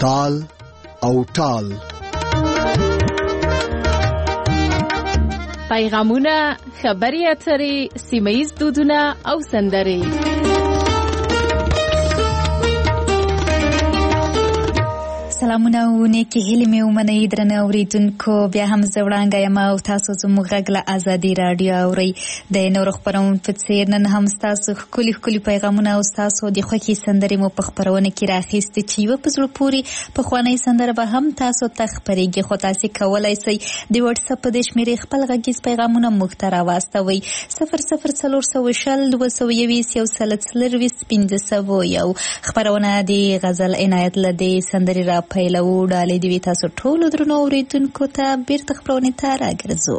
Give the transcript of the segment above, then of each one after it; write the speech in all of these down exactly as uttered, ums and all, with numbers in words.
تال او ټال. پیغامونه، خبري اترې، سیمه‌ییز دودونه او سندرې. سلامونه او نیکی هیلې مې ومنئ درنه اورېدونکو. بیا هم زه وړانګه یم او تاسو زموږ غږ له ازادي راډیو اورئ. د نورو خپرونو په څېر نن هم ستاسو ښکلي ښکلي پیغامونه او ستاسو د خوښې سندرې مو په خپرونه کې راخیستې چې یوه په زړه پورې پخوانۍ سندره به هم تاسو ته خپرېږي. خو تاسې کولی شئ د وټساپ په دې شمېرې خپل غږیز پیغامونه موږ ته راواستوئ. صفر صفر څلور سوه شل دوه سوه یویشت یو سل څلرویشت پنځه سوه یو. خپرونه د غزل عنایت له دې سندرې را پیلو. ډالۍ دوی تاسو ټولو درنو اورېدونکو ته بیرته خپرونې ته راګرځو.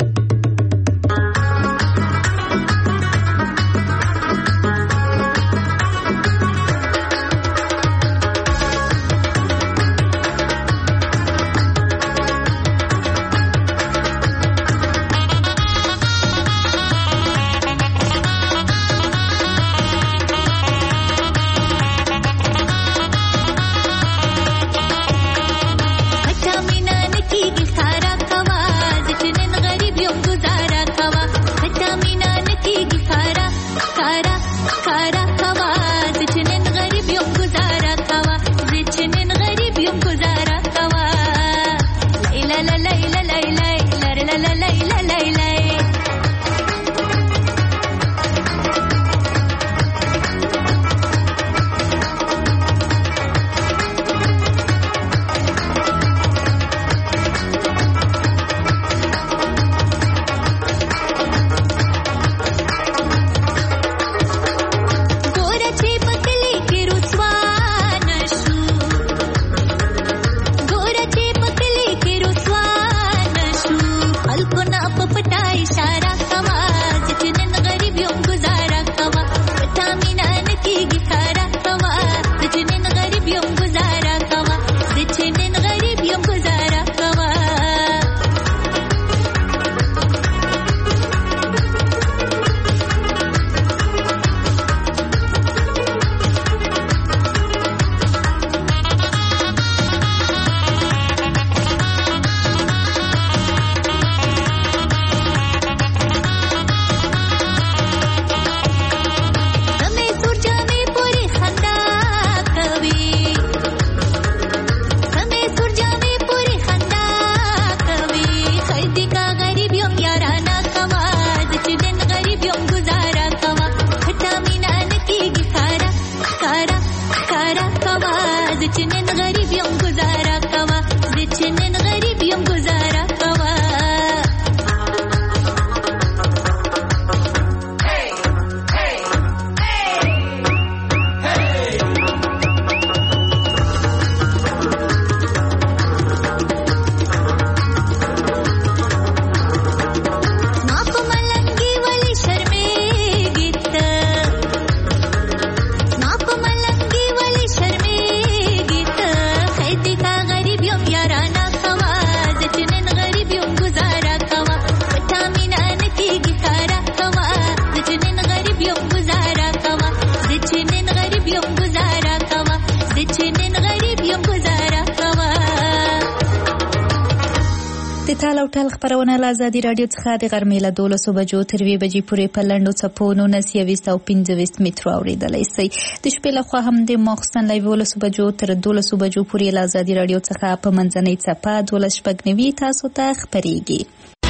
تال او ټال خپرونه له ازادي راډیو څخه د غرمې له دولسو بجو تر یوې بجې پورې په لنډو څپو نولس یویشت او پنځه ویشت مترو اورېدلی شئ. د شپې لخوا هم د ماخوستن له یولسو بجو تر دولسو بجو پورې له ازادي راډیو څخه په منځنۍ څپه دولس شپږ نوي تاسو ته خپرېږي.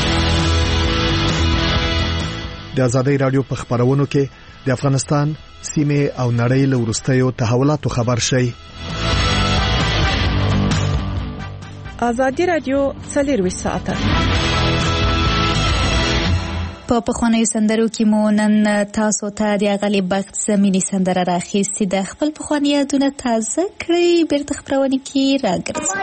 د ازادي راډیو په خپرونو کې د افغانستان سیمه او نړۍ له وروستیو تحولاتو خبر شئ. ازادي راډیو څلرویشت ساعته په پخوانیو سندرو کې مو نن تاسو ته د غالب بخت زمینی سندره راخیستې ده. خپل پخواني یادونه تازه کړئ. بیرته خپرونه کې راګرځئ.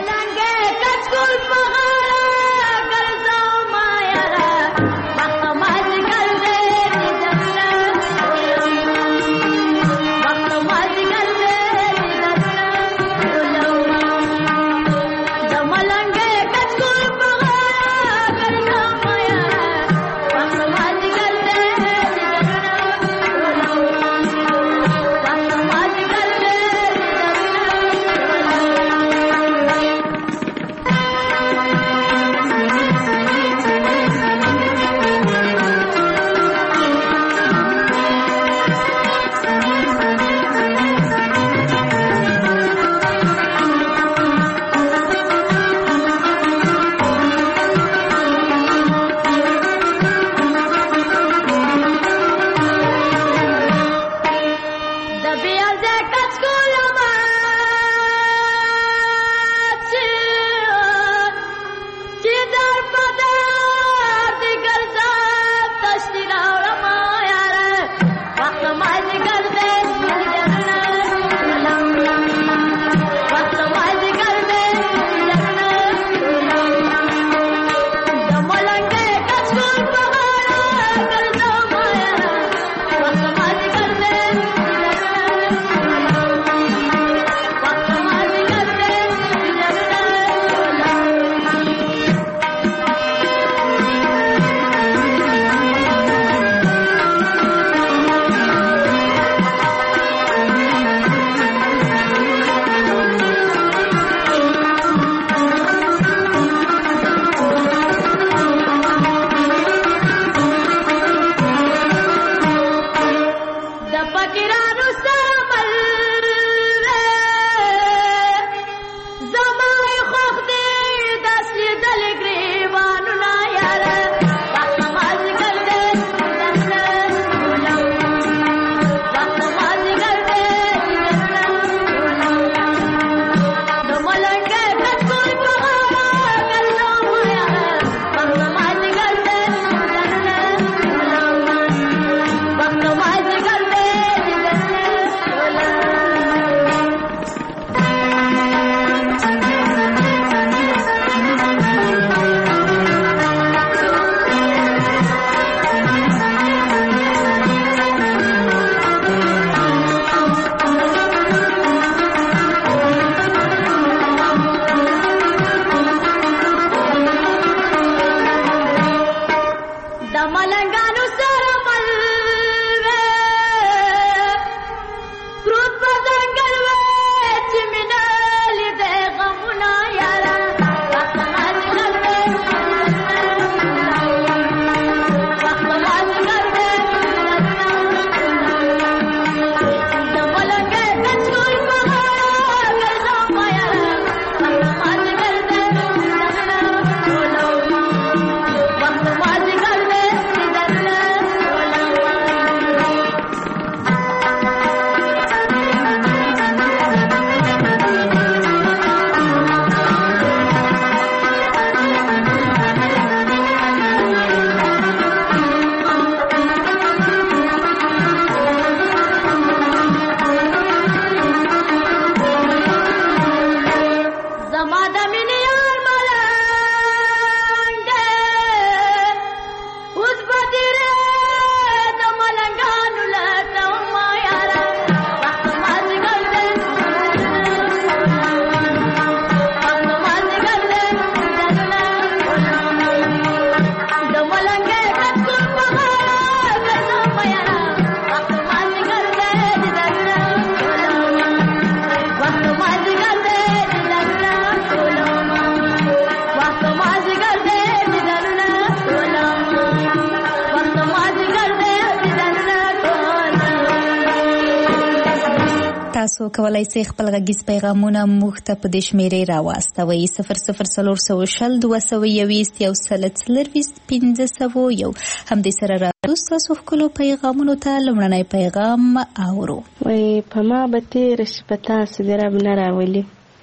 تاسو کولای شئ خپل غږیز پیغامونه موږ ته په دې شمیرې راواستوئ صفر صفر څلور سوه شل دوه سوه یویشت یو سل څلرویشت پنځه سوه یو. همدې سره راځو ستاسو ښکلو پیغامونو ته. لومړنی پیغام اورو. وایي په ما به تېره شپه تاسو د رب نه راولي،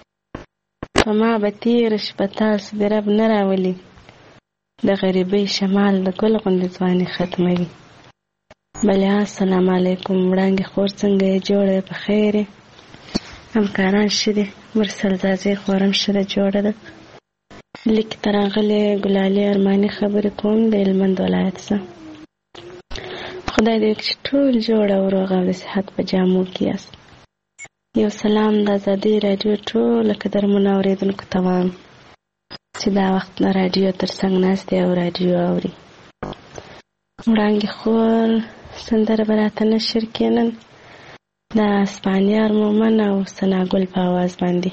په ما به تېره شپه تاسو د رب نه راولي، د غریبۍ شمال د ګل غوندې ځواني ختموي. بله السلام علیکم. وړانګې خور څنګه یې جوړه په خیر یې؟ همکاران ښه دي؟ مرسل زازې خورم ښه ده جوړه ده. لیک ته راغلې ګلالي ارماني خبرې کوم د هلمند ولایت څخه. خدای دې چې ټول جوړ او روغ او د صحت په جامو کې یاست. یو سلام د ازادۍ راډیو ټوله قدرمنو اورېدونکو ته وایم چې دا وخت نه راډیو تر څنګ ناست دی او راډیو اوري. وړانګې خور سندره به راته نشر کړي نن د اسپانیار مومن او ثناګل په اواز باندې.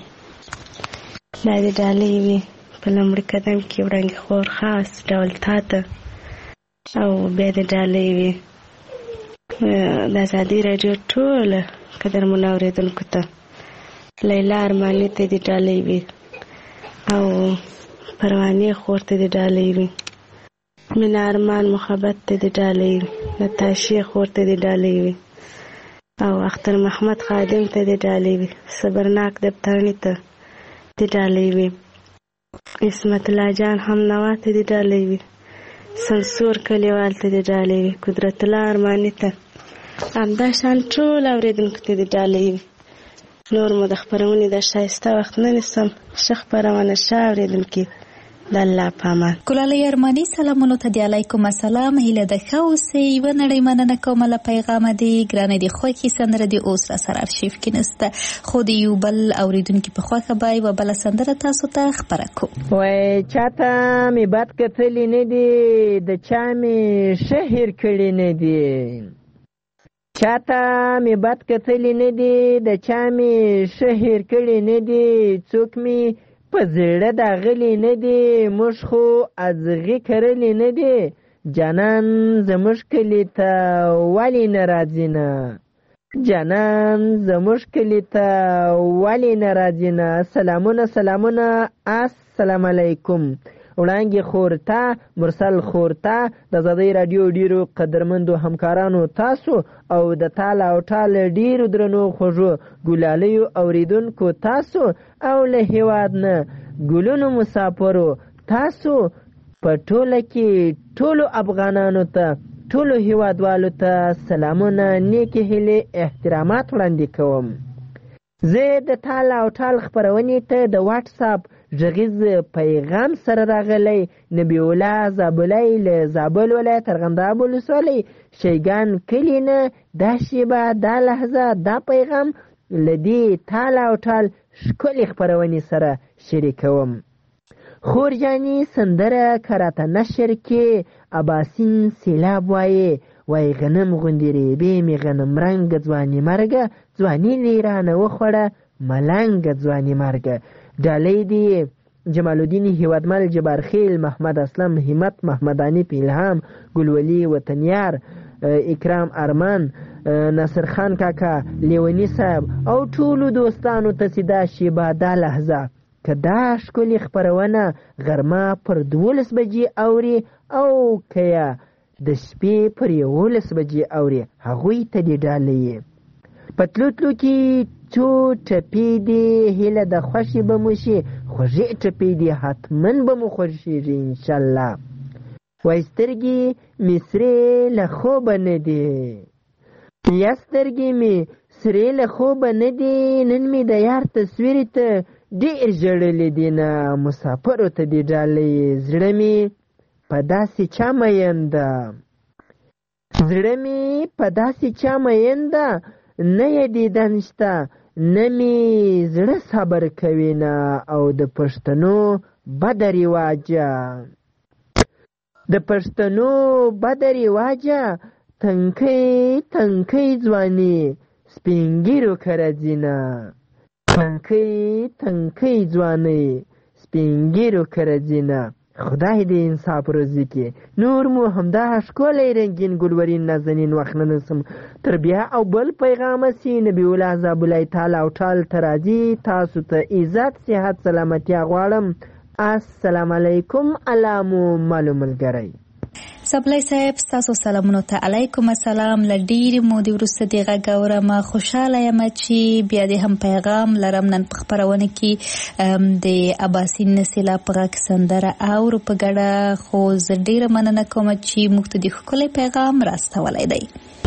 دا د ډالۍ وي په لومړي قدم کې وړانګې خور خاص ډول تا ته، او بیا د ډالۍ وي د ازادۍ راډیو ټوله قدرمنو اورېدونکو ته. لیلا ارماني ته د ډالۍ وي او پروانې خور ته د ډالۍ وي. مینا ارمان محبت ته د ډالۍ وي. نتاشې خور ته د ډالۍ وي او اختر محمد خادم ته دې ډالۍ وي، صبرناک دفترني ته دې ډالۍ وي، عصمت الله جان هم نوا ته دې ډالۍ وي، سنسور کلیوال ته دې ډالۍ وي، قدرت الله ارماني ته، همدا شان ټول اورېدونکو ته دې ډالۍ وي. نور مو د خپرونې د ښایسته وخت نه نیسم، ښه خپرونه ښه اورېدونکي د الله په امان. ګلالۍ ارماني سلامونو ته د علیکم السلام، هیله ده ښه اوسئ. یوه نړۍ مننه کومه له پیغامه دې ګرانې د خوښې سندره دې اوس را سره ارشیف کې نسته، خو د یو بل اورېدونکي په خوښه به یوه بله سندره تاسو ته خپره کوو. وای چاته مې بد کتلي نه دي، د چا مې ښه هېر کړي نه دي، چاته مې بد کتلي نه دي، د چا مې ښه هېر کړي نه دي، څوک مې په زړه داغلي نه دي، موږ خو ازغي کرلي نه دي، جانان زموږ کلي ته ولې نه راځي نه، جانان زموږ کلي ته ولې نه راځي نه. سلامونه سلامونه، السلام علیکم. وړانګې خورته، مرسل خورته، د آزادۍ راډیو ډیرو قدرمندو همکارانو تاسو او د تال او ټال ډیرو درنو خوږو ګلالیو اوریدونکو تاسو او له هیواد نه ګلونو مسافرو تاسو په ټوله کې ټولو افغانانو ته، ټولو هیوادوالو ته سلامونه، نیکې هیلې، احترامات وړاندې کوم. زه د تال او ټال خپرونې ته د واټساپ غږیز پیغام سره راغلی نبی الله زابلی له زابل ولایت ارغنداب ولسوالۍ شیګان کلي نه دا شیبه دا لحظه دا پیغام له دې تال او ټال ښکلې خپرونې سره شریکوم. خورجاني سندره کراته نشر کې اباسین سیلاب وایي، وای غنم غوندې ریبې مې غنم رنګ ځواني مرګه، ځواني لیرانه وخوړه ملنګه ځواني مرګه. ډالۍ دی جمال الدین هیوادمل، جبار خیل، محمد اسلم، همت، محمد عنیف، الهام، ګلولي وطنیار، اکرام ارمان، ناصر خان کاکا، لیونی صاحب او ټولو دوستانو ته چې دا شیبه دا لحظه که دا ښکلې خپرونه غرمه پر دولس بجې اوري او که یا د شپې پر یولس بجې اوري، هغوی ته دې ډالۍ په تلو تلو کې څو ټپې دي، هیله د خوښې به مو شي، خوږې ټپې دي حتمن به مو خوښېږي انشاءالله. وای سترګې مې سرې له خوبه نه دي، یا سترګې مې سرې له خوبه نه دي، نن مې د یار تصویر ته ډېر ژړلې دي نه، مسافرو ته دې ډالۍ. زړه مې په داسې چا مین ده، زړه مې په داسې چا مین ده، نه یې دیدن شته نه مې زړه صبر کوي نه، او د پښتنو بده رواجه، د پښتنو بده رواجه، تنکۍ تنکۍ ځواني سپینګیرو کره ځینه، تنکۍ تنکۍ ځواني سپینګیرو کره ځینه. خدای دې انصاف روزي کې. نور مو همدا ښکلی رنګین ګلورین نازنین وخت نه نسم تر بیا او بل پیغامه سي نبی الله زابلی تعالی او ټال ته راځي. تاسو ته عزت صحت سلامتیا غواړم. السلام علیکم. الله مو معلوم ملګری. سبلی صاحب ستاسو سلامونو ته علیکم السلام. له ډېرې مودې وروسته دې غږ اورم. خوشحاله یم چې بیا دې هم پیغام لرم. نن په خپرونه کې د اباسین سیلاب په غږ سندره اورو په ګډه، خو زه ډېره مننه کوم چې موږ ته د ښکلی پیغام راستولی دی.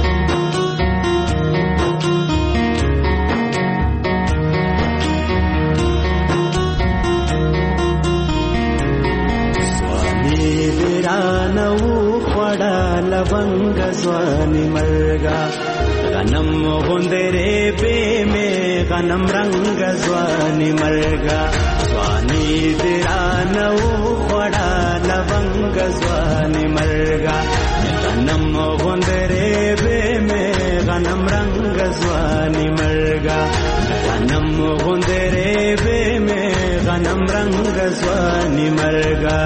लवंग स्वानी मरगा गनम गुंदरे पे में गनम रंग स्वानी मरगा स्वानी तेरा नौ बड़ा लवंग स्वानी मरगा गनम गुंदरे पे में गनम रंग स्वानी मरगा गनम गुंदरे पे में गनम रंग स्वानी मरगा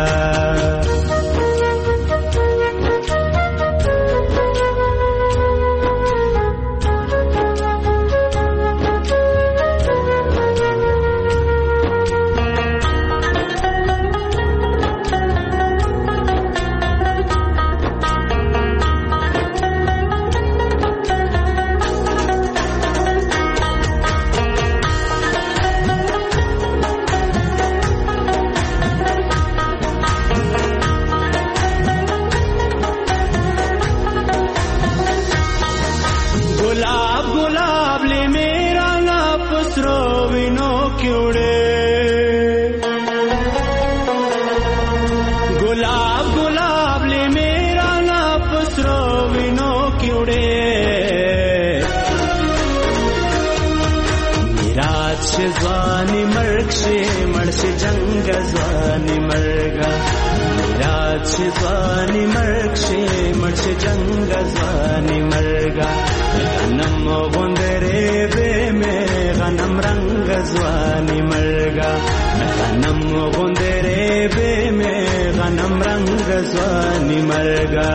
میراث شي ځواني مرګ شي مړ شي جنګ ځواني مرګا میراث شي ځواني مرګ شي مړ شي جنګ ځواني مرګا غنم غوندره به مې غنم رنگ ځواني مرګا غنم غوندره به مې غنم رنگ ځواني مرګا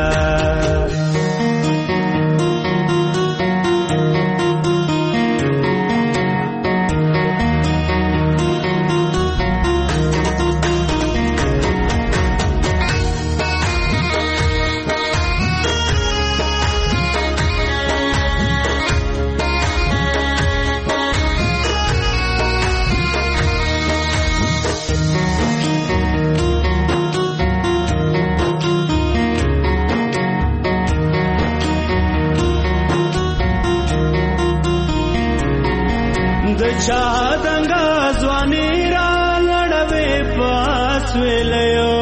چا دنګا ځواني را لړوي پاس ویلو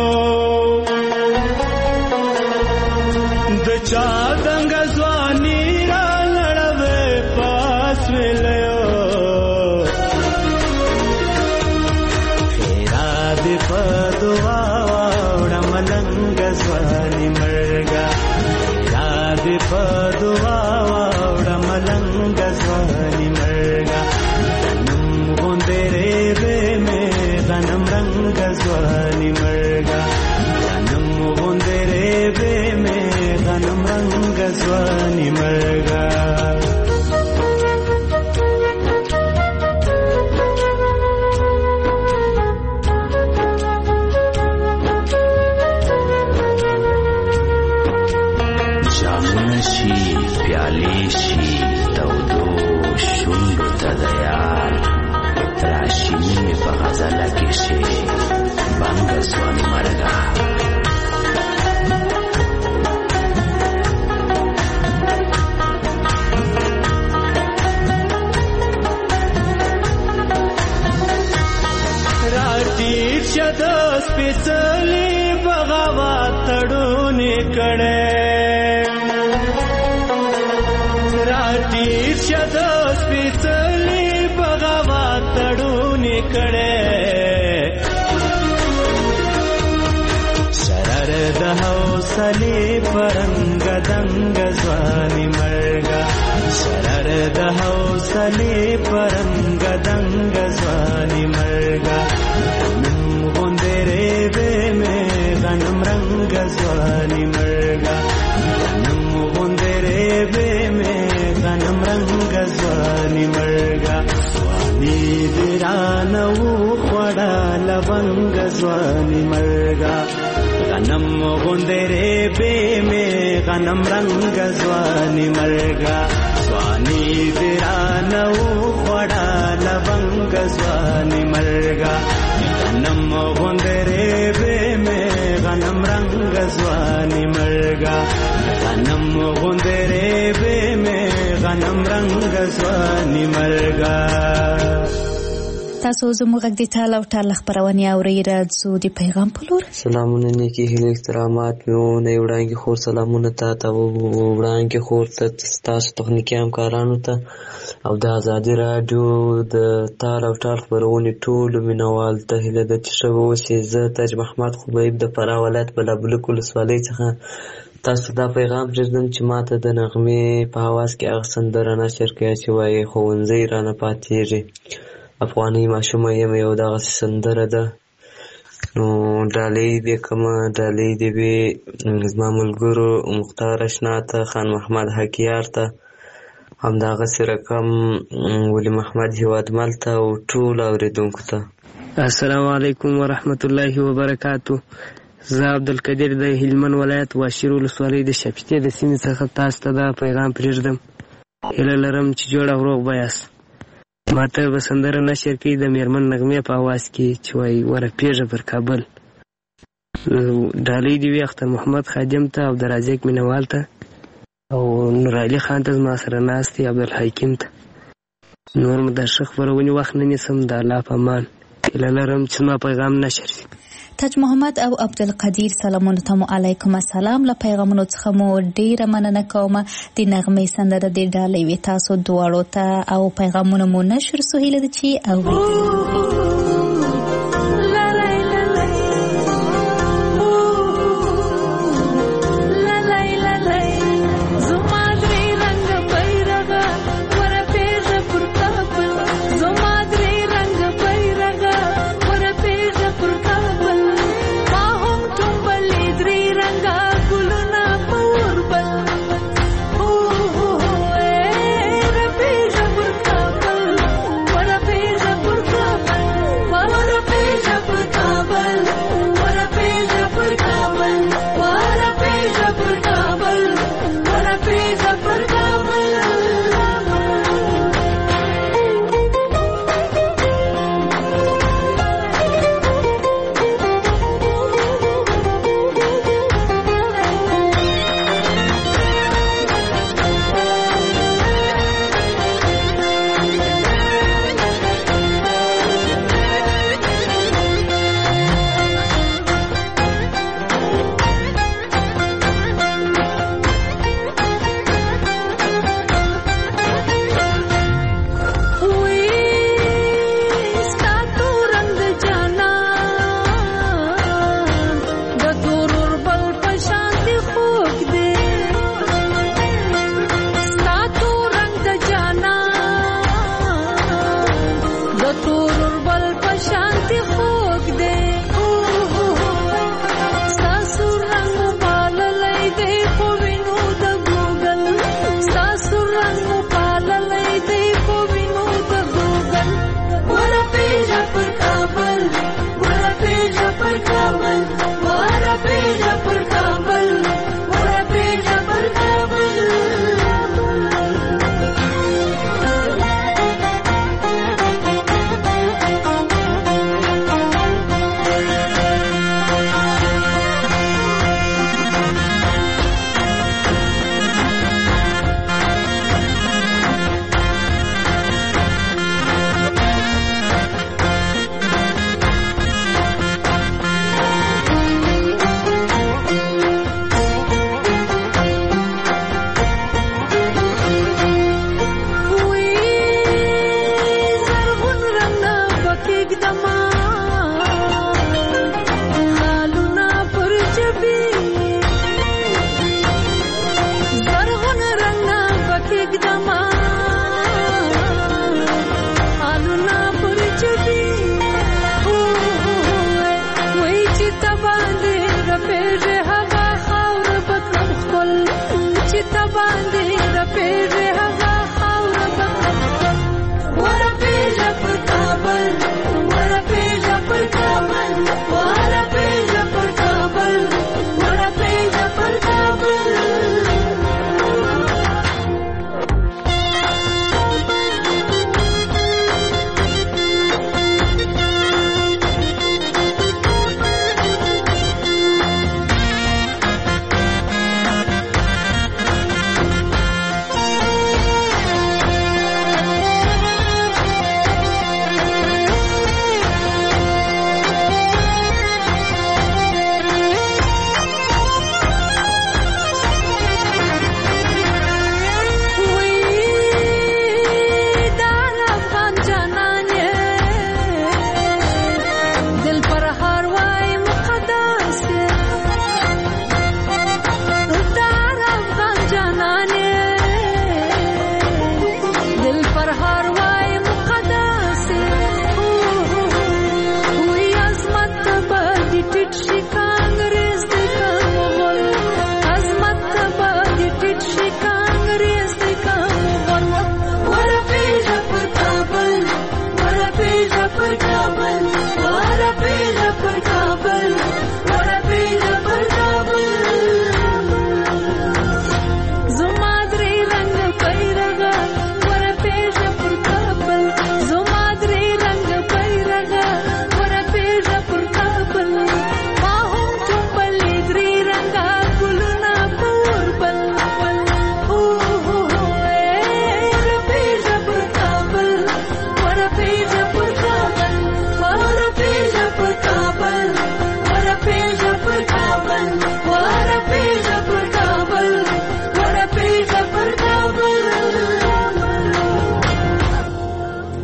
د چا دنګا ځواني را لړوي پاس ویلو خیرا دې په دعا وړم لنګ ځواني مرګا خیرا دې په دعا وړم لنګ ځواني مرګا غنم رنگ ځواني مرګا غنم غوندره به مې غنم رنگ ځواني مرګا جامونه شي پیالې شي تودو شونډو ته د یار راشینی می په غزله کې شي بنګ ځواني مرګا راټیر شد سپېڅلې بغاوت تړونې کړې راټیر شد سپېڅلې بغاوت تړونې کړې شرر د حوصلې پرنګ دنګ ځواني مرګا شرر د حوصلې پرنګ دنګ ځواني مرګا غنم غوندره به مې غنم رنګ ځواني مرګا غنم غوندره به مې غنم رنګ ځواني مرګا ځواني درانه وخوړه لونګ ځواني مرګا غنم غوندره به مې غنم رنګ ځواني مرګا ځواني درانه وخوړه لونګ ځواني مرګا غنم غوندره به مې غنم رنګ ځواني مرګا غنم غوندره به مې غنم رنګ ځواني مرګا تاسو زموږ غږ د ټال او ټال خبرونه اورئ راځو د پیغام په لور سلامونه نیکی هیله احترامات مې نه وړاندې خور سلامونه ته ته وړاندې خور ته تاسو تخنیکی همکارانو ته او د ازادي رادیو د ټال او ټال خبرونه ټول مینوال ته هیله د چشو وسی زه تاج محمد خبیب د فرا ولایت بلابلک ولسوالۍ څخه تاسو دا پیغام پرېږدم چې ماته د نغمې په حواس کې هغه سندره نشر کړئ چې وایي ښوونځی رانه پاتېږي افغاني ماشومه یم یو دغسې سندره ده نو ډالۍ دې کومه ډالۍ دې وي زما ملګرو مختار اشنا ته خان محمد حکیار ته همدغسې رقم ولی محمد هیوادمل ته او ټولو اورېدونکو ته السلام علیکم ورحمت الله وبرکاتو زه عبدالقدیر د هلمند ولایت واشیر ولسوالۍ د شاپیتې د سیمې څخه تاسو ته دا پیغام پرېږدم هیله لرم چې جوړ او روغ به یاست ماته به سندره نشر کړي د میرمن نغمې په اواز کې چې وایي ورپېږه پر کابل ډالۍ دې وي اختر محمد خادم ته او د رازق مینوال ته او نورعلي خان ته زما سره ناست دی عبدالحکیم ته نور مو د ښه خپرونې وخت نه نیسم د الله په امان هیله لرم چې زما پیغام نشر شي تاج محمد او عبدالقدیر سلامونه تمو علیکم السلام. له پیغامونو څخه مو ډیره مننه کوم. د نغمې سندره د ډالۍ وي تاسو دواړو ته او پیغامونه مو نشر سهیله د چی او Bye.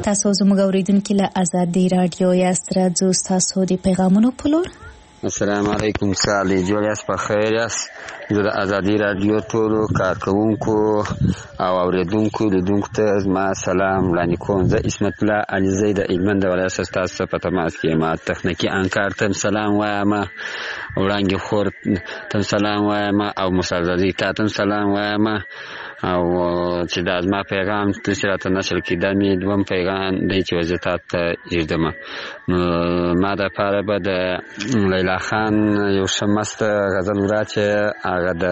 تاسو زموږ اوریدونکي له ازادي رادیو یاست. راځو ستاسو د پیغامونو په لور. السلام علیکم. سالي جوړ یاست، په خیر یاست؟ زه د ازادي رادیو ټولو کارکوونکو او اوریدونکو لیدونکو ته زما سلام وړاندې کوم. زه عصمت الله علیزی د هلمند ولایت څخه ستاسو په تماس کې یم. تخنیکي انکار ته سلام وایم، وړانګې خور ته سلام وایم، او مسعدزي ته ته سلام وایم. او چې دا زما پیغام چې راته نشر کېده مې دوم پیغام دی چې زه تاسو ته ږدم. نو ما دپاره به د لیلا خان یو ښه مسته غزل وراچې، هغه د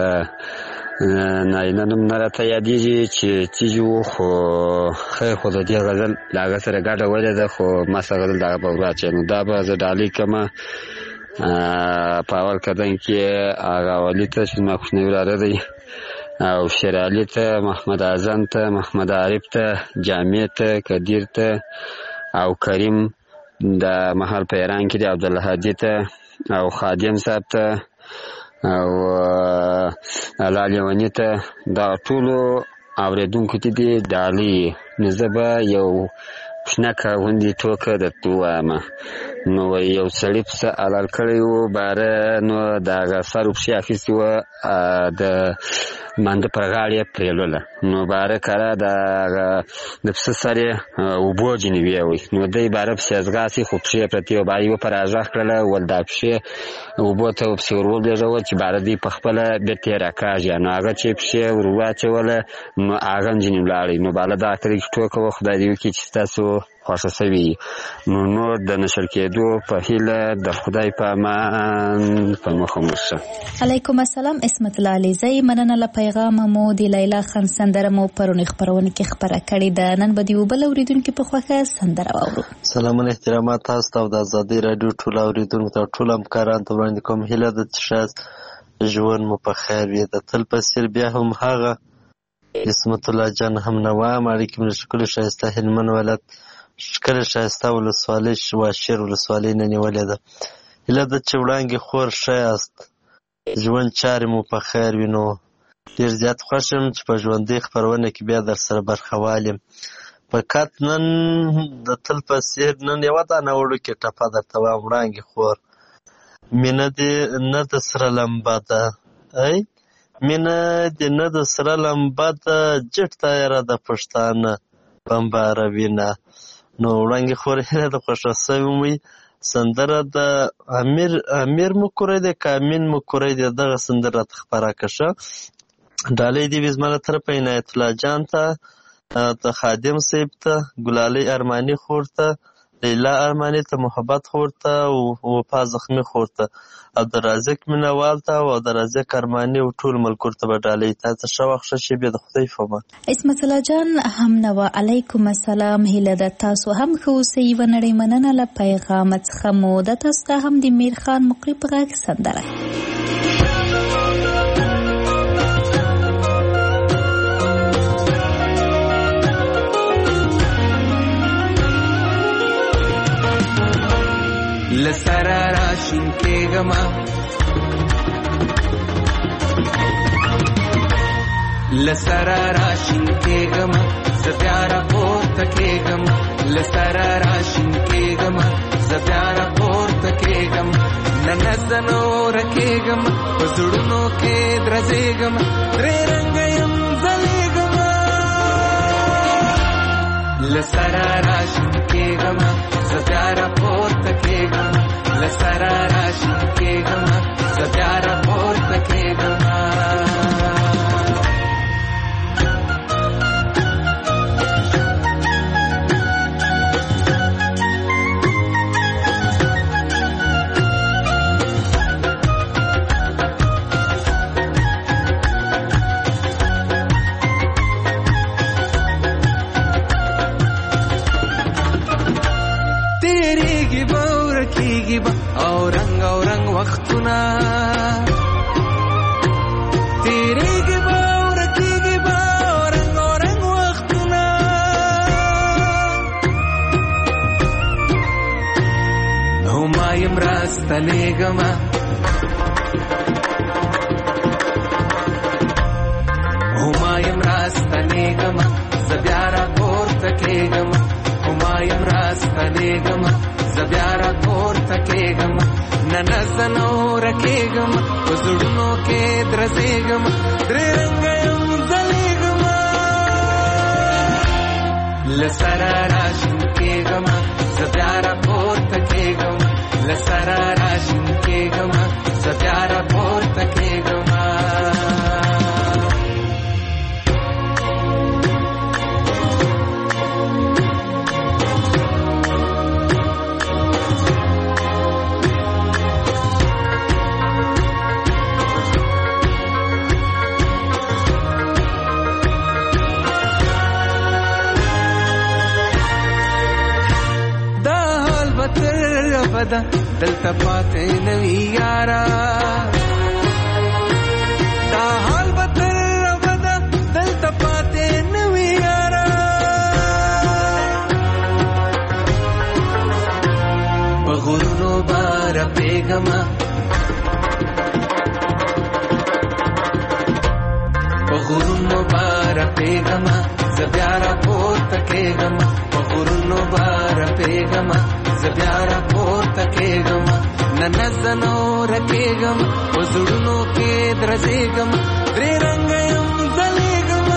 نارینه نوم نه راته یادېږي چې تیږي و، خو خیر خو د دې غزل له هغه سره ګډه ویلې ده، خو مسته غزل د هغه به وراچې. نو دا به زه ډالۍ کړمه په اول قدم کې هغه والي ته چې زما کوچنی وراره دی، او شیرعلي ته، محمد اعظم ته، محمد عارف ته، جامع ته، قدیر ته، او کریم د محل په ایران کې دی، عبدالهادي ته، او خادم صاحب ته، او الله لیوني ته. دا ټولو اورېدونکو ته دي ډالۍ. نو زه به یو شنکه غوندې ټوکه درته ووایم. نو یو سړي پسه حلال کړی و باره، نو د هغه سر و پښې اخیستې وه، د مانده پر غاړه یې پرېلوله. نو باره کره د هغه د پسه سر یې اوبو ځینې ویوی. نو دی باره پسې ځغاستې، خو پښې یې پرتې وه. باره یې وپه راغږ کړله، ول دا پښې اوبو ته پسې ور ولېږول چې باره دی په خپله بېرته یې راکاږي. نو هغه چې پښې ور واچوله، نو هغه هم ځینې ولاړی. نو باله دا ترې ټوکه وه، خدای دې وکړي چې ستاسو خوښه شوي. نو نور د نشر کېدو په هیله د خدای په امان په مخه مو شه. علیکم السلام. عصمت الله علیزی، مننه له پیغامه مو. د لیلا خان سندره مو پرونی خپرونه کې خپره کړې ده، نن به د یو بل اورېدونکي په خوښه سندره واورو. سلامونه احترامات تاسو ته او د ازادي راډیو ټولو اورېدونکو ته، ټولو همکارانو ته وړاندې کوم هیله ده چې ښه ژوند مو په خیر وي. د تل په څېر بیا هم هغه عصمت الله جان هم نه وایم. اړیکې مې ښکلې ښایسته هلمند ولایت ښکلې ښایسته ولسوالۍ واشیر ولسوالۍ نه نیولې ده. هیله ده چې وړانګې خور ښه یاست، ژوند چارې مو په خیر وي. نو ډېر زیات خوښ یم چې په ژوندۍ خپرونه کې بیا در سره برخوال یم. فقط نن د تل په څېر نن یوه دانه وړوکې ټپه درته وایم. وړانګې خور، مینه دې نه د سره لمبه ده، ای مینه دې نه د سره لمبه ده، جټ تیاره د پښتانه بمباره وینه. نو وړانګې خور هیله د خوښه سوی وي. سندره د امیر امیر مکوری دی که امین مکوری دی، دغه سندره راته خپره کړه. ښه ډالۍ دې وي زما له طرفه عنایت الله جان ته، د خادم صاحب ته، ګلالۍ ارماني خور ته، لیلا ارماني ته، محبت خور ته، وفا زخمي خور ته، عبدالرازق مینوال ته، او عبدالرازق ارماني او ټول ملګرو ته به ډالۍ. تاسو ښه وخت ښه شېبې، د خدای په امان. عصمت الله جان هم نوه. علیکم السلام. هیله ده تاسو هم ښه اوسئ. یوه نړۍ مننه له پیغامه څخه مو. د تاسو ته هم د میر خان مقري په غږ سندره. لسره راشین کېږمه، لسره راشین کېږمه، زه بیا راپورته کېږم. لسره راشین کېږمه، زه بیا راپورته کېږم. ننه زه نوره کېږم، په زړونو کې درزېږم، درې رنګه یم ځلېږمه. لسره راشین کېږمه، زه بیا راپورته کېږم. لسره راشین کېږمه، زه بیا راپورته کېږمه. او رنگ او رنگ وختونه تیریږي به او رکیږي به، او رنگ او رنگ وختونه نو ما یم راستنېږمه، او ما یم راستنېږمه، زه بیا راپورته کېږم. او ما نن زنو رکېږم په زړونو کې درزېږم درې رنګه یم ځلېږم له سره راشین کېږم زه بیا راپورته کېږم له سره راشین کېږم زه بیا راپورته کېږم بدا دلته پاتې نوي یارا دا حال به تر بدا دلته پاتې نوي یارا په غرونو بار پیغما په غرونو بار پیغما زه بیا راپورته کېږم په غرونو بار پیغما زه بیا راپورته کېږم نن زنو رکېږم په زړونو کې درزېږم درې رنګه یم ځلېږم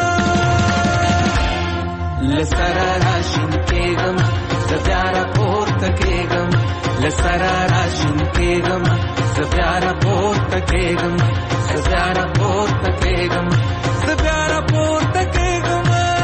له سره راشین کېږم زه بیا راپورته کېږم له سره راشین کېږم زه بیا راپورته کېږم زه بیا راپورته کېږم زه بیا راپورته کېږم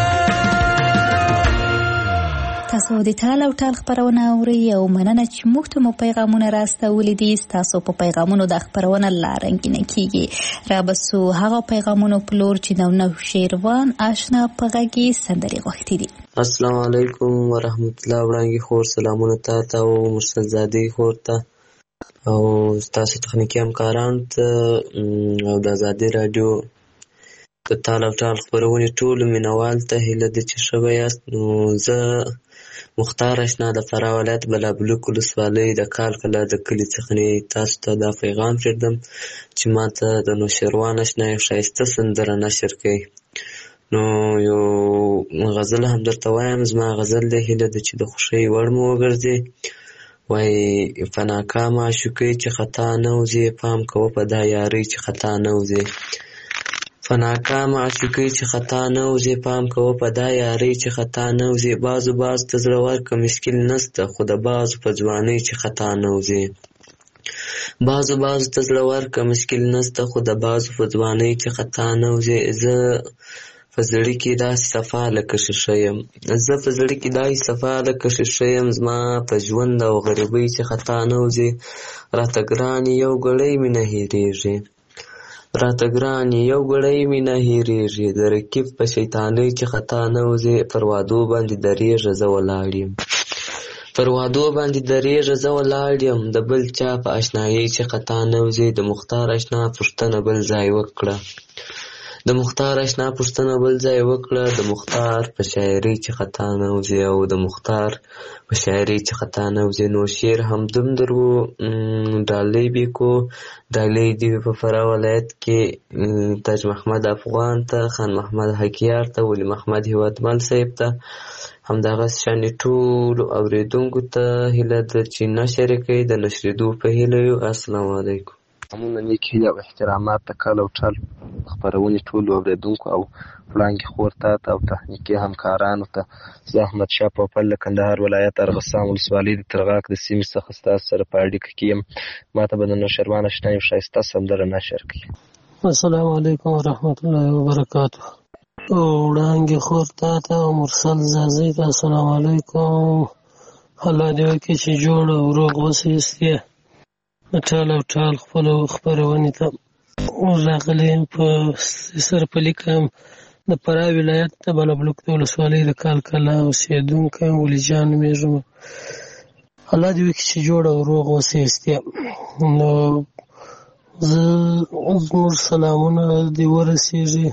تاسو د ټال او ټال خبرونه اورئ او مننه چې موږ ته مو پیغامونه راستولي دي. ستاسو په پیغامونو د خبرونه لا رنګینه کیږي. رابسو هغه پیغامونو په لور چې نو نو شیروان آشنا په غږی سندري غوښتي دي. السلام علیکم ورحمت الله وړاندې خور سلامونه تاسو او مرسل زادي خور ته او تاسو تخنیکی همکارانو ته او د آزادي رادیو د ټال او ټال خبرونه ټول مینوال ته هیله ده چې ښه یاست. نو زه مختار اشنا د فراه ولایت بلابلوک ولسوالۍ د کال کلا د کلي څخه تاسو ته دا پیغام پرېږدم چې ما ته د نوشیروان اشنا یو ښایسته سندره نشر کړئ. نو یو غزل هم درته وایم. زما غزل دی هیله ده چې د خوښۍ وړ مو وګرځي. وایي په ناکامه عاشقۍ چې خطا نه وځي پام کوه په دا یارۍ چې خطا نه وځي په ناکامه عاشقۍ چې خطا نه وځي پام کوه په دا یارۍ چې خطا نه وځي بازو باز ته زړه ورکړه مشکل نسته خو د بازو په ځوانۍ چې خطا نه وځي بازو بازو ته زړه ورکړه مشکل نسته خو د بازو په ځوانۍ چې خطا نه وځي زه په زړه کې داسې صفا لکه ښیښه یم زه په زړه کې داسې صفا لکه ښیښه یم زما په ژوند او غریبۍ چې خطا نه وځي راته ګران یو ګړی مې نه هېرېږي راته ګران یو ګړی مې نه هېرېږي د رقیب په شیطانۍ چې خطا نه وځي پر وعدو باندې درېږه زه ولاړ یم پر وعدو باندې درېږه زه ولاړ یم د بل چا په اشنایۍ چې خطا نه وځي د مختار اشنا پوښتنه بل ځای وکړه د مختار اشنا پوښتنه بل ځای وکړه د مختار په شاعرۍ چې خطا نه وځي او د مختار په شاعرۍ چې خطا نه وځي نو شعر همدم در و ډالۍ بیکو ډالۍ دی په فراه ولایت کې تاج محمد افغان ته خان محمد حکیار ته ولی محمد هیوادمل صاحب ته همدغه شانې ټولو اورېدونکو ته هیله ده چې نشر کوي د نشرېدو په هیله یو. السلام علیکم. همونه نیک هیله او احترامات د کال او ټال خپرونې ټولو اورېدونکو او وړاندې خور ته او تخنیکي همکارانو ته زه احمد شاه پوپل له کندهار ولایت ارغستان ولسوالۍ د ترغاق د سیمې څخه ستاسو سره په اړیکه کې یم. ما ته به د نوشیروان اشنا یو ښایسته سندره نشر کړي. السلام علیکم ورحمت الله وبرکاتو. وړاندې خور ته او مرسل زازي ته السلام علیکم. الله دې وکړي چې جوړ او روغ اوسئ. د ټال او ټال خپلو خپرونې ته راغلی په سرپلي کې د فراه ولایت د بلابلوک د ولسوالۍ د کال کلا اوسېدونکی ولي جان نومېږم. الله دې وکړي چې جوړ او روغ اوسئ. نو زه زموږ سلامونه دې ورسېږي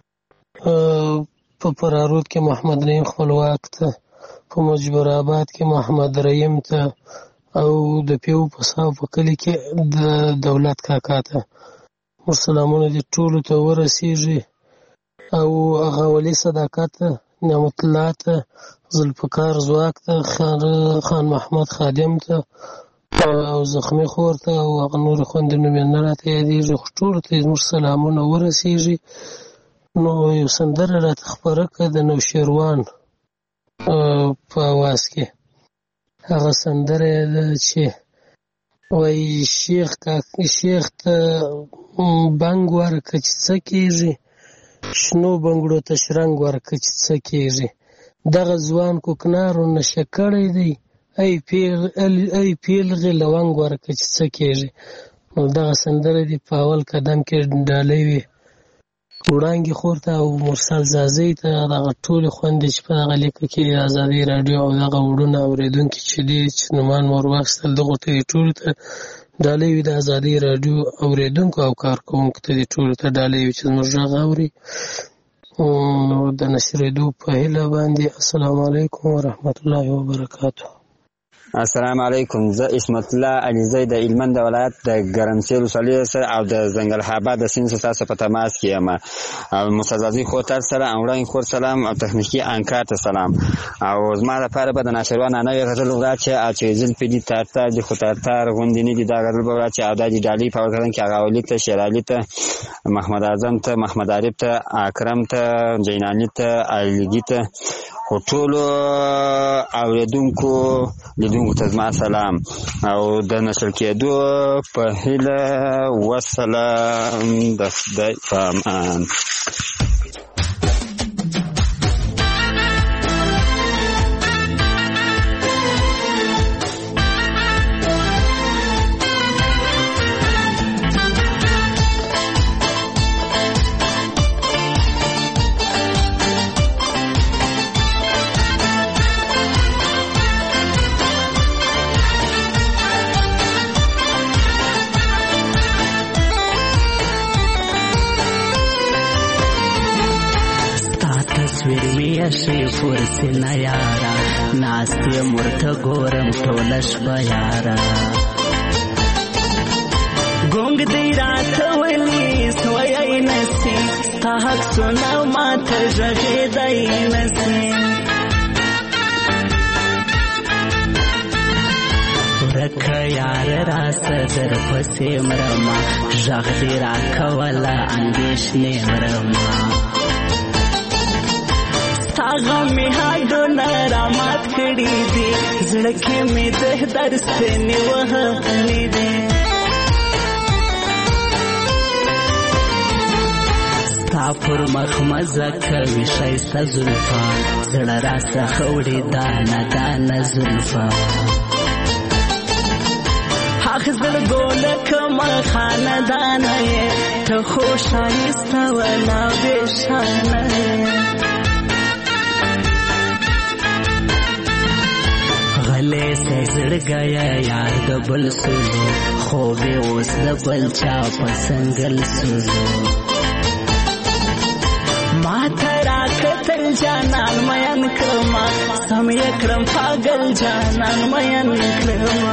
په فرارود کې محمد رحیم خپلواک ته، په مجبور آباد کې محمد رحیم ته او د پیو په صاحب په کلي کې د دولت کاکا ته موږ سلامونه دې ټولو ته ورسېږي او هغه ولي صداقت ته، نعمت الله ته، ذوالفقار ځواک ته، خان محمد خادم ته او زخمي خور ته او هغه نورې خویندې نوم یې نه راته یادېږي، خو ټولو ته زموږ سلامونه ورسېږي. نو یو سندره راته خپره کړه د نوشیروان په اواز کې. هغه سندره یې ده چې وایي شیخ شیخ ته بنګ ورکړه چې څه کېږي، شنو بنګړو ته شرنګ ورکړه چې څه کېږي، دغه ځوان کوکنارو نشه کړی دی، ای پیلغې لونګ ورکړه چې څه کېږي. نو دغه سندره دې په اول قدم کې ډالۍ وي وړانګې خور ته او مرسل زازۍ ته، دغه ټولې خویندې چې په دغه لیکه کې د ازادۍ راډیو او دغه وړونه اورېدونکي چې دي چې نومان مو ور واخیستل، دغو ته دې ټولو ته ډالۍ وي. د ازادۍ راډیو اورېدونکو او کارکوونکو ته دې ټولو ته ډالۍ وي چې زموږ غږ اوري. نو د نشرېدو په هیله باندې السلام علیکم ورحمت الله وبرکاتو. السلام علیکم. زه اسمت الله علیزی د هلمند ولایت د ګرمسیر ولسوالۍ سره او د ځنګل حبا د سیند ستاسو په تماس کې یم. او مستزازي خور ته سره او وړاندې خور سلام او تخنیکي انکار ته سلام. او زما لپاره به د ناشروان نه یو غزل وراچې او چې زل پدی تارتا د خو تارتار غوندې نه دي دا غزل وراچې او د ډالۍ په ورکړن کې هغه ولې ته شیرالي ته محمد اعظم ته محمد عارف ته اکرم ته جینانی ته علیګی ته ټولو اوریدونکو لیدونکو ته زما سلام او د نشر کېدو په هیله وسلام. د خدای په امان. شي فرسنا یارا ناستی مرته ګورم ټولش بیارا ګونګ دی راته ولی سوی نسی تا حق سنا ماته ژغې دی نسی ورکه یار را صدر پسې مرما ژغ دی را کوله اندېښنې مرما هغه می هډو نرامات کړي دي زړه کې می ده درس نیوهلې دي ستا پر مخ مزه کوي ښایسته زلفا زړه راڅخه وړي دانه دانه زلفا هغه زړګو لکه خاندانه یې ته خو ښایسته ولا بېشانه یې غلې سه زړګیا یار د بل سولو خوبې اوس د بل چا په سنګل سولو ما ته راکتل جانان مین کړما سم یې کړم پاگل جانان مین کړما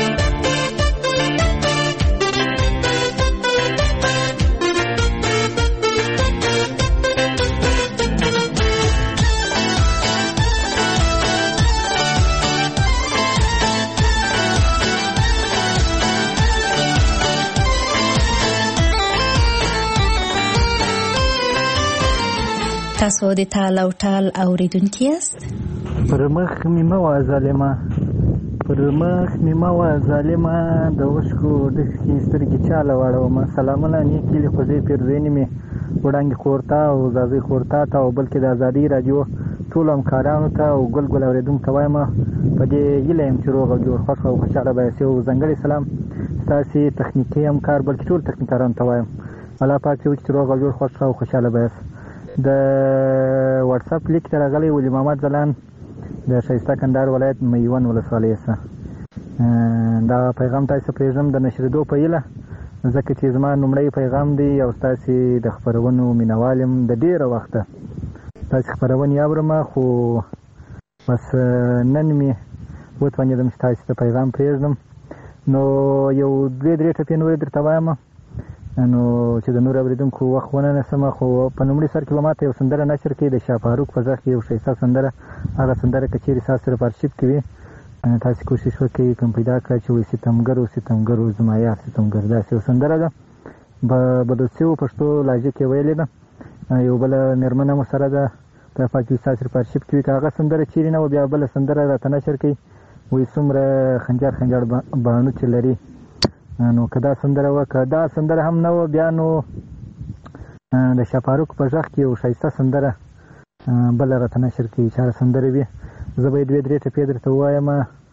تاسو د تال او ټال اوریدونکي یاست. پر مخ مې مه وه ظالمه پر مخ مې مه وه ظالمه د اوښکو ډکې سترګې چاله واړومه. سلامونه نیکې دي خوږې پیرزوینې مې وړانګې خور ته او زازۍ خور ته او بلکې د ازادۍ راډیو ټولو همکارانو ته او ګل ګل اورېدونکو ته وایم په دې هیله یم چې روغ او جوړ خوښ او خوشحاله به یاست. یو ځانګړی سلام ستاسې تخنیکي همکار بلکې ټول تخنیکارانو ته وایم الله پاک دې وکړي چې روغ او جوړ خوښ او خوشحاله به یاست. د واتساپ لیک ته راغلی ولی محمد ځلان د ښایسته کندهار ولایت میوند ولسوالۍ څخه دا پیغام تاسو پرېږدم د نشرېدو په هیله ځکه چې زما لومړی پیغام دی او ستاسې د خپرونو مینوال یم د ډېره وخته ستاسې خپرونې اورم خو بس نن مې وتوانېدم چې تاسې ته پیغام پرېږدم نو یو دوې درې ټپې نورې درته وایم نو چې د نور اورېدونکو وخت ونه نیسم خو په لومړي سر کې به ماته یو سندره نشر کړي د شاه فاروق په غږ کې یو ښایسته سندره هغه سندره که چیرې ستاسو سره په ارشیف کې وي تاسې کوشش وکړئ کوم پیدا کړه چې وایي ستمګر و ستمګر و زما یار ستمګر داسې یو سندره ده بدوسي و پښتو لهجه کې ویلې ده. یو بله مېرمنه مو سره ده په پاکستان سره په ارشیف کې وي که هغه سندره چیرې نه وه بیا بله سندره راته نشر کوي وایي څومره خنجر خنجر باڼو چې لري. نو که دا سندره وه که دا سندره هم نه وه بیا نو د شاپاروک په غږ کې یو ښایسته سندره بله راته نشر کوي چې هغه سندرې وي. زه به یې دوې درې ټپې درته ووایم.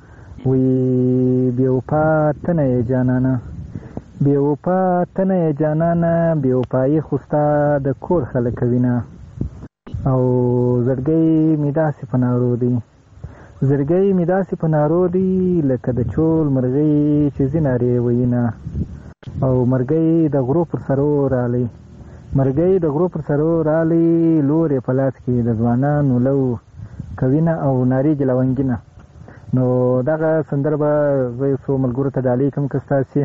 وایي بې وفا ته نه یې جانانه بې وفا ته نه یې جانانه بې وفایي خو ستا د کور خلک کوینه او زړګی مې داسې په نارو دی زړګی مې داسې په نارو دی لکه د چول مرغۍ چې زینارې ویینه او مرګی د غرو پر سرو رالی مرګی د غرو پر سرو رالی لور یې په لاس کې د ځوانانو لو کوینه او ناریږي لونګینه. نو دغه سندره به زه یو څو ملګرو ته ډالۍ کړم که ستاسې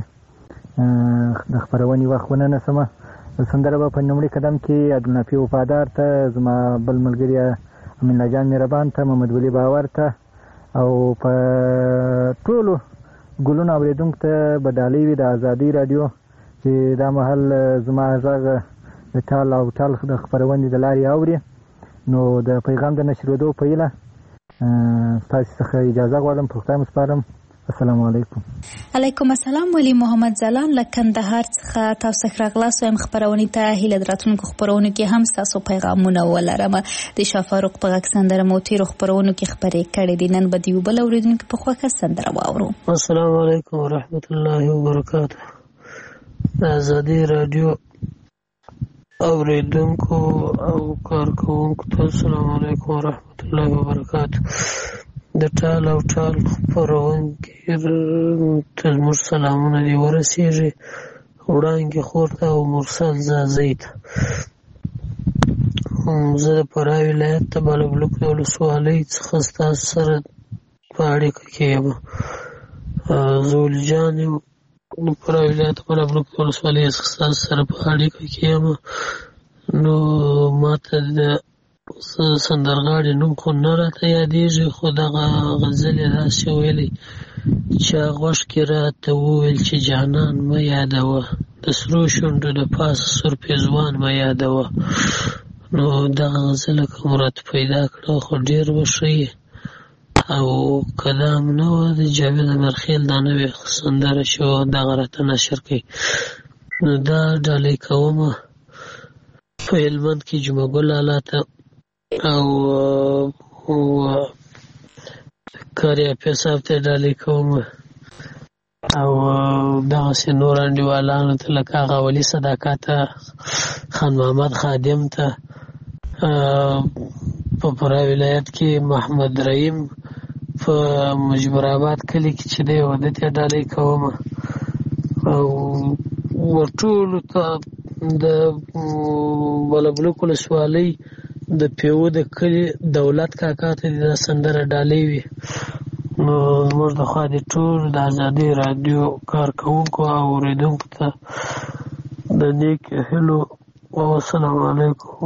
د خپرونې وخت ونه نیسمه. سندره به په لومړي قدم کې عبدالنافي وفادار ته زما بل ملګري امین الله جان مهربان ته محمد ولي باور ته او په ټولو ګلونو اورېدونکو ته به ډالۍ وي د ازادۍ راډیو چې دا مهال زما غږ د ټال او ټال د خپرونې د لارې اوري. نو د پیغام د نشرېدو په هیله ستاسې څخه اجازه غواړم په خدای مسپارم. السلام علیکم. علیکم السلام. ولی محمد زلان له کندهار څخه تاسو ښه راغلاست وایم خپرونې ته. هیله د راتلونکو خپرونو کې هم ستاسو پیغامونه ولرم. د شافاروق په غږ سندره مو تېرو خپرونو کې خپرې کړې دي. نن به د یو بل اورېدونکي په خوښه سندره واورو. السلام علیکم ورحمت الله وبرکاته. د ازادۍ راډیو اوریدونکو او کارکوونکو ته السلام علیکم ورحمت الله وبرکاته. د ټال او ټال خپرونکي ته زموږ سلامونه دې ورسېږي وړانګې خور ته او مرسل زازۍ ته. زه د فراه ولایت د بالابلوک د ولسوالۍ څخه ستاسو سره په اړیکه کې یم. زه ولي جان یم د فراه ولایت د بالابلوک د ولسوالۍ څخه ستاسو سره په اړیکه کې یم. نو ما ته د سندرغاړي نوم خو نه راته یادېږي خو دغه غزل یې داسې ویلی چا غوږ کې راته وویل چې جانان مه یادوه د سرو شونډو د پاسه سور پېزوان مه یادوه. نو دغه غزله که مو راته پیدا کړه خو ډېر به ښه یې او که دا هم نه وه د جاوید امرخیل دا نوې سندره چې وه دغه راته نشر کوي. نو دا ډالۍ کومه په هلمند کې جمعه ګل لالا ته او کاریا پیصاحب ته ډالۍ کوم او دغسې نور انډیوالانو ته لکه هغه ولي صداقت ته خان محمد خادم ته په فراه ولایت کې محمد رحیم په مجبور آباد کلي کې چې دی ده ته ډالۍ کوم او ورټولو ته د بالابلوک ولسوالۍ د پیو د کلي دولت کاکا ته دا سندره ډالۍ وي. نو زموږ د خوا د ټول د ازادۍ راډیو کارکوونکو او اورېدونکو ته د نیک هیلو او السلام علیکم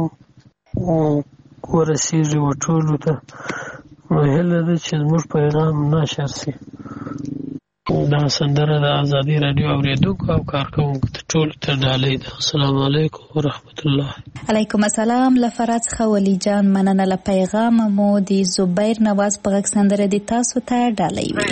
ورسېږي ټولو ته. نو هیله ده چې زموږ پیغام نشر سي. دا سندره د ازادۍ راډیو اورېدونکو او کارکوونکو ته ټولو ته ډالۍ ده. السلام علیکم ورحمت الله. علیکم السلام. له فراه څخه ولی جان مننه. له پیغام مو د زبیر نواز په غږ سندره د تاسو ته ډالۍ وي.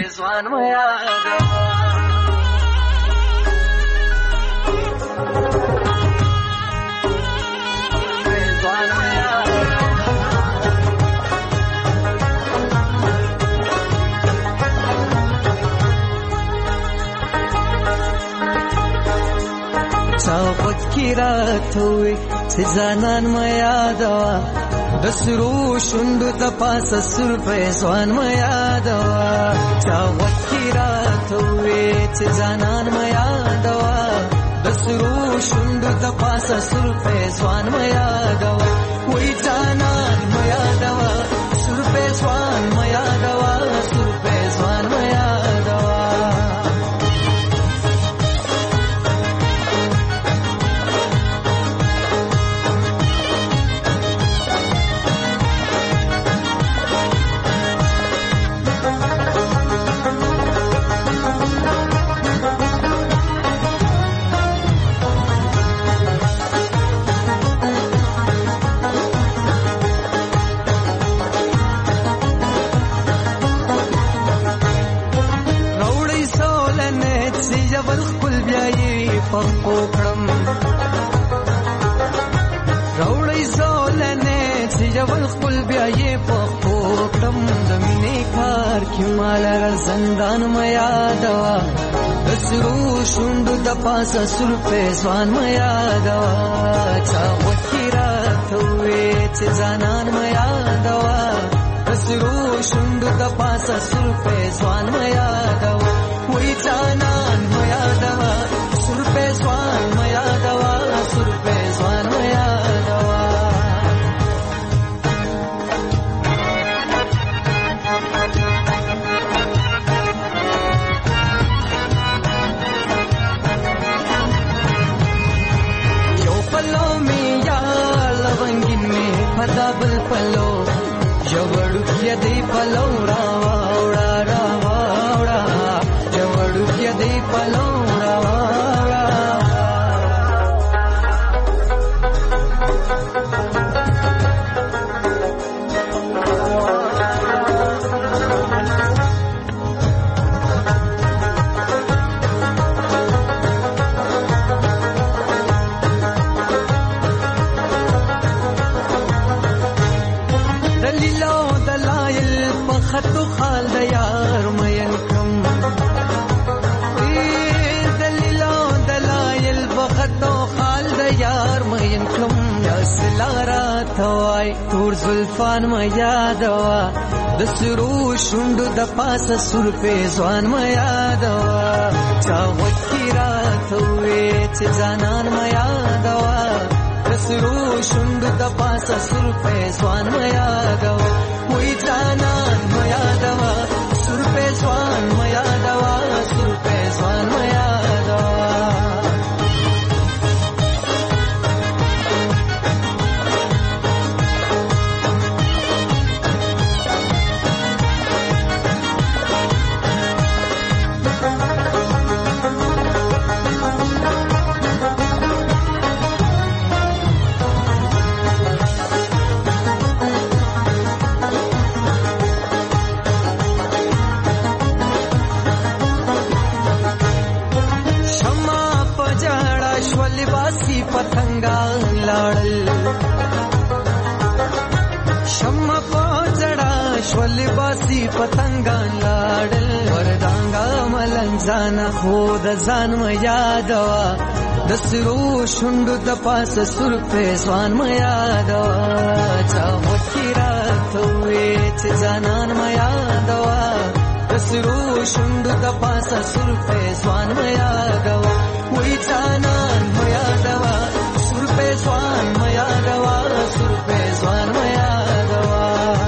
چاوت کی راتوي چې ځانان ما یادوا د سرو شوندو د پاسه سر په ځوان ما یادوا. چاوت کی راتوي چې ځانان ما یادوا د سرو شوندو د پاسه سر په ځوان ما یادوا. وای ځانان ما یادوا سر په ځوان ما یادوا سر په ځوان ما یادوا. پوکړم راوړی زولنې چې جوړ خپل بیا یې پوکړم د مینې کار کې مال زندان میا دوا د سرو شوندو د پاسه سر په ځوان میا دوا چا وکیرا ته چې ځانان میا دوا د سرو شوندو د پاسه سر په ځوان میا دوا وای ځانان میا دوا سر په ځوان میا دوا سر په ځوان میا دوا پدابل پلو جوړو کې دی پلو را وړا را وړا جوړو کې دی پلو را وړا خطو خال د یار مین کم دلیلو دلایل بخطو خال د یار مین کم یاسلارا توای تور زلفان ما یادوا د سرو شوندو د پاسه سر په ځوان ما یادوا چا وکیرا توې چې ځانان ما یادوا د سرو شوندو د پاسه سر په ځوان ما یادوا وای ځانان میا دوا سر په ځوان میا دوا سر په ځوان میا دوا پتنګان لاړل شمع پوجړا شول باسي پتنګان لاړل وردانګا ملنځان خود ځان م یادوا د سرو شوندو د پاسه سر په ځوان م یادوا چا وکیرا ته چې ځانان م یادوا د سرو شوندو د پاسه سر په ځوان م یادوا وای ځانان م یادوا سر په ځوان م یادوا سر په ځوان م یادوا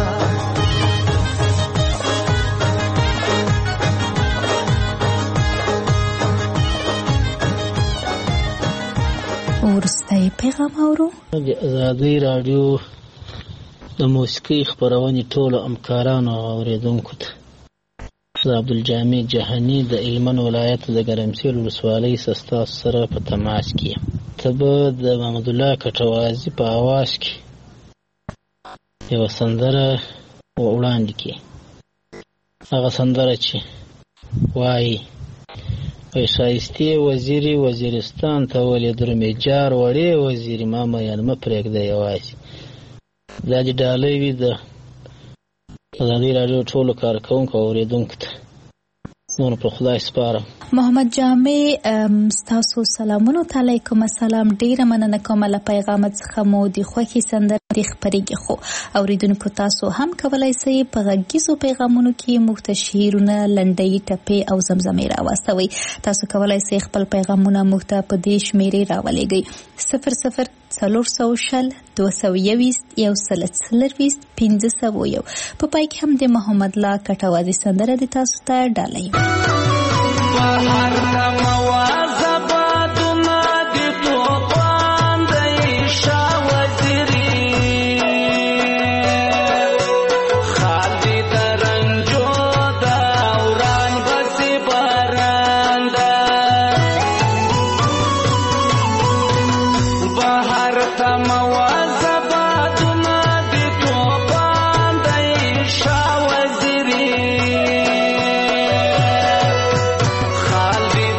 ورسته پیغام اورو د ازادي رادیو د موسیقي خبرونې ټولو همکارانو او اوریدونکو ته د عبدالجامع جهاني د هلمند ولایت د ګرمسیر ولسوالۍ سستا سره په تماس کې ته به د محمد الله کټوازي په اواز کې یوه سندره وړاندې کړي هغه سندره چې وایي وای ښایستې وزیري وزیرستان ته ولې درومې جار وړې وزیري ما میان مه پرېږده یوازې دا دې ډالۍ وي د ازادي راډیو ټولو کارکوونکو او اورېدونکو ته نور پر خدای سپارم. محمد جامع ستاسو سلامونو ته علیکم السلام. ډیره مننه کوم له پیغام څخه مو د خوښي سندرې خبرېږي خو اوریدونکو تاسو هم کولای شئ په غږیزو پیغامونو کې موږ ته شعرونه لنډۍ ټپې او زمزمې راواستوئ. تاسو کولای شئ خپل پیغامونه موږ ته په دې شمیرې راولېږئ صفر صفر څلور سوه شل دوه سوه یویشت یو سل څلرویشت پنځه سوه یو. په پای کې هم د محمد الله کټوازي سندره د تاسو ته ډالۍ. Khaldi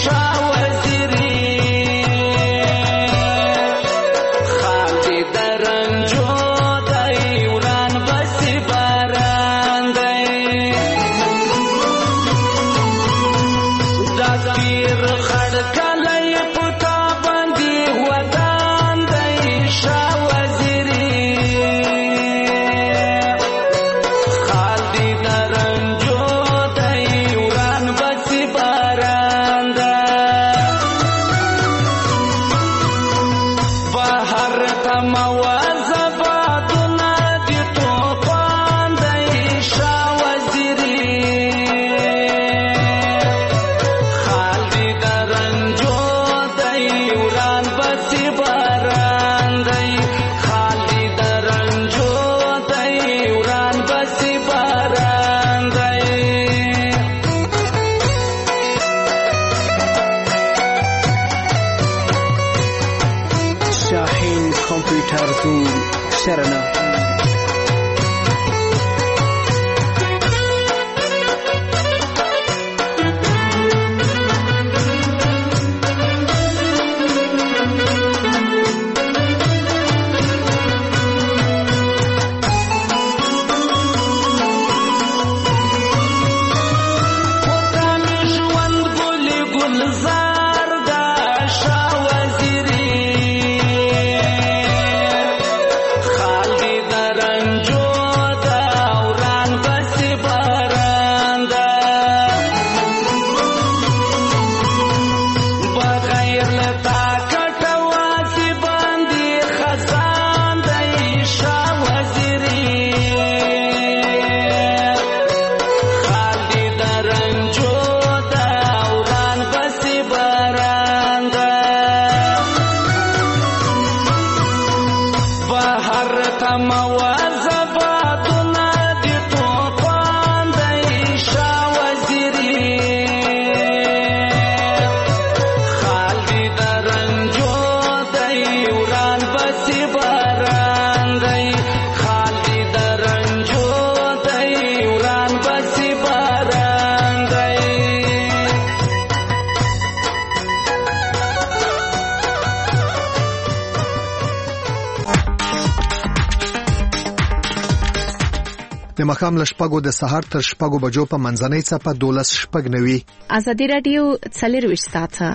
د مخام له شپږو د سهار تر شپږو بجو په منځنۍ څپه دولس شپږ نوي. ازادي راډیو څلرویشت ساعته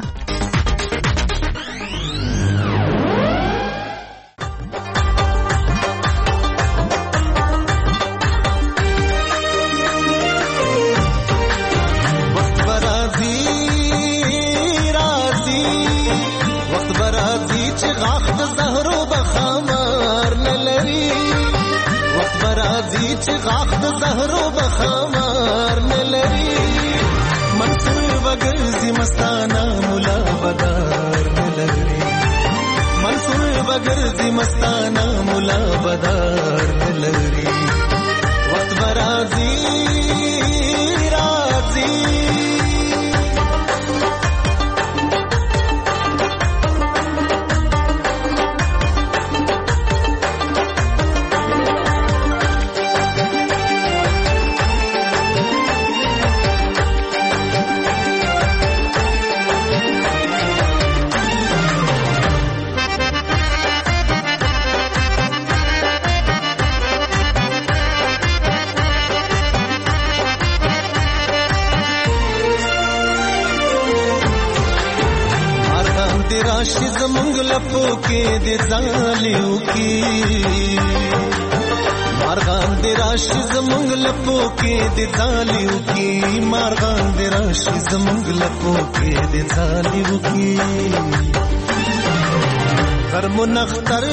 چې غاخ د زهرو بخمار نه لري منصور وګرځي مستانه مولا بدار نه لري منصور وګرځي مستانه مولا بدار نه لري وخت برازي راځي راشي زمونږ لپو کې د ځالیو کې مارغان د راشي زمونږ لپو کې د ځالیو کې مارغان د راشي زمونږ لپو کې د ځالیو کې غرمو نختر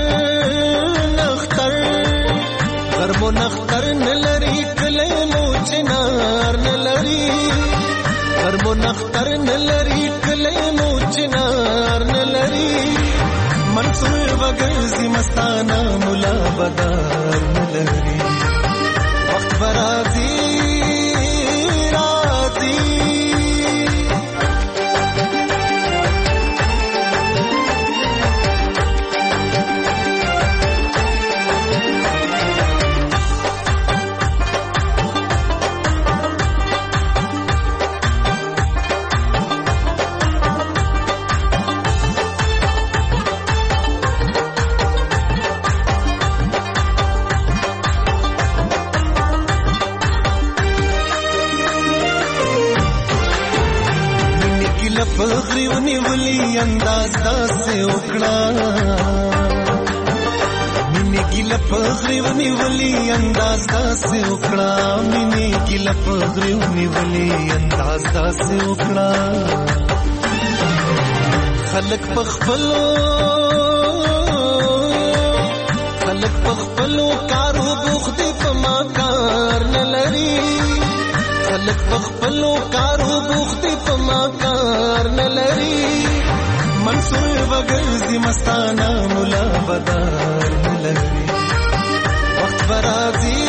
نختر غرمو نختر نلري کله مو چنار نلري غرمو نختر نلري کله مو چنار نلري منصور وګرځي مستانه مولا بدار نلري وخت برازي راځي ګیله په غریو نیولي انداز داسې وکړه مینې ګیله په غریو نیولي انداز داسې وکړه مینې ګیله په غریو نیولي انداز داسې وکړه خلک په خپلو خلک په خپلو کارو بوخت دي په ما کار نه لري خلک په خپلو کارو بوخت دي په ما کار نه لري منصور وګرځي مستانه مولا بدار نه لري وخت برازي